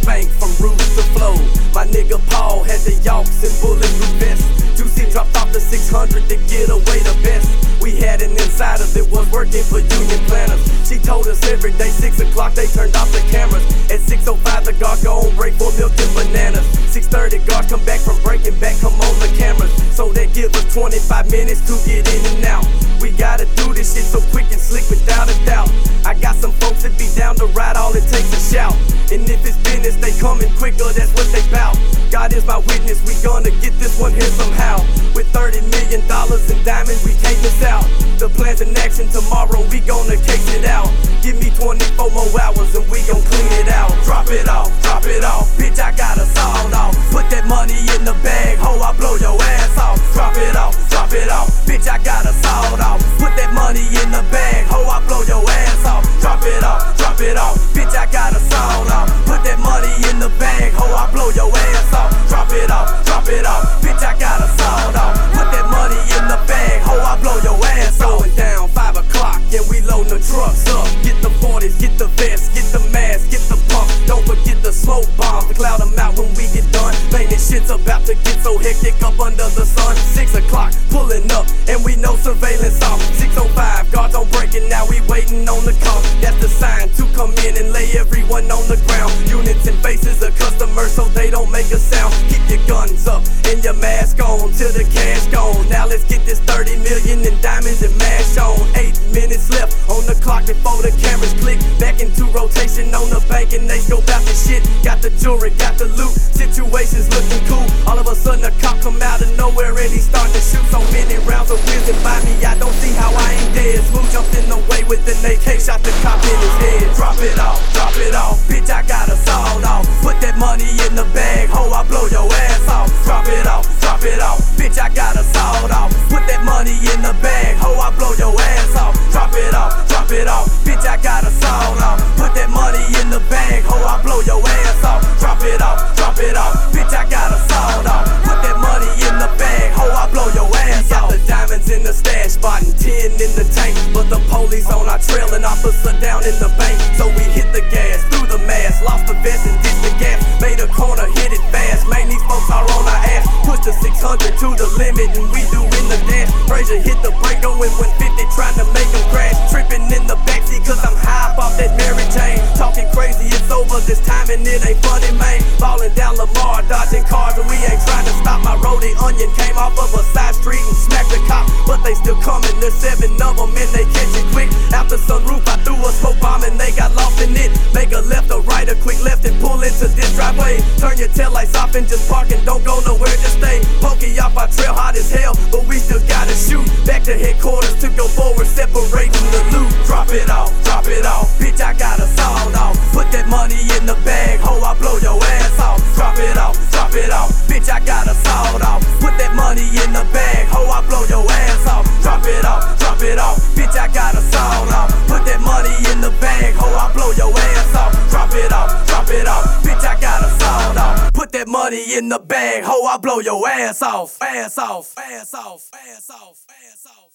bank from roof to flow. My nigga Paul had the Yawks and bulletproof vests. Juicy dropped off the 600 to get away the best. We had an insider that was working for Union Planners. She told us every day 6 o'clock they turned off the cameras. At 6:05 the guard go on break for milk and bananas. 6:30 guard come back from breaking back, come on the cameras. So that give us 25 minutes to get in and out. We gotta do this shit so quick and slick without a doubt. I got some folks that be down to ride, all it takes is shout. And if it's business, they coming quicker, that's what they bout. God is my witness, we gonna get this one here somehow. With $30 million in diamonds, we can't miss out. The plan's in action tomorrow, we gonna case it out. Give me 24 more hours and we gon' clean it out. Drop it off, bitch, I got a sawed off. Put that money in the bag, ho, I blow your ass off. Drop it off, bitch, I got a sawed off. Put that money in the bag, ho, I blow your ass off. Drop it off, bitch, I got a sawed off. Put that money in the bag, ho, I blow your ass off. Drop it off, bitch, I got a sawed off. Put that money in the bag, ho, I blow your ass off. Going down 5 o'clock, yeah, we loading the trucks up. Get the 40s, get the vests, get the mask, get the pump. Don't forget the smoke bombs, to cloud them out when we get done. Man, this shit's about to get so hectic up under the sun. 6 o'clock, pulling up, and we know surveillance off. 6:05, guards on breaking, now we waiting on the call. That's the sign to come in and lay everyone on the ground. Units and faces of customers so they don't make a sound. Keep your guns up and your mask on till the cash gone. Now let's get this 30 million in diamonds and mash on. 8 minutes left on the clock before the cameras click. Back into rotation on the bank and they scope out the shit. Got the jewelry, got the loot, situations looking cool. All of a sudden a cop come out of nowhere and he starting to shoot. So many rounds of whizzing by me, I don't see how I ain't dead. Smooth jumped in the way with an AK, shot the cop in his head. Drop it off, bitch, I got a sawed off. Put that money in the bag, ho, I blow your ass off. Drop it off, bitch, I got a sawed off. Put that money in the bag, ho, I blow your ass off. Drop it off, bitch, I got a sawed off. Put that money in the bag, ho, I blow your ass off. Drop it off, bitch, I got a sawed off. Put that money in the bag, ho, I blow your ass off. Got the diamonds in the stash spot and 10 in the tank, but the police on our trail and officer down in the bank. So we hit the gas, through the mask, lost the vest and ditched the gas. Made a corner, hit it fast, man, these folks are on our ass. Push the 600 to the limit and we doing the dash. Frazier hit the brake going 150, trying to make him crash. Tripping in the backseat cause I'm high up off that Mary Jane. Talking crazy, it's over this time and it ain't funny, man. Falling down Lamar, dodging cars and we ain't trying to stop. My roadie Onion came off of a side street and smacked the cop, but they still coming. There's 7 of them and they catch it quick. Out the sunroof I threw a smoke bomb and they got lost in it. Make a left or right, a quick left and pull into this driveway. Turn your taillights off and just park and don't go nowhere, just stay. Pokey off our trail, hot as hell, but we still gotta shoot. Back to headquarters to go forward, separating the loot. Drop it off, bitch, I got a sawed off. Put that money in the bag, ho, I blow your ass off. Drop it off, bitch, I got a sawed off. Put that money in the bag, ho, I blow your ass off. Drop it off, bitch, I got a sawed off. Put that money in the bag, ho, I blow your ass off. Drop it off, bitch, I got a sawed off. Put that money in the bag, ho, I blow your ass off. Ass off.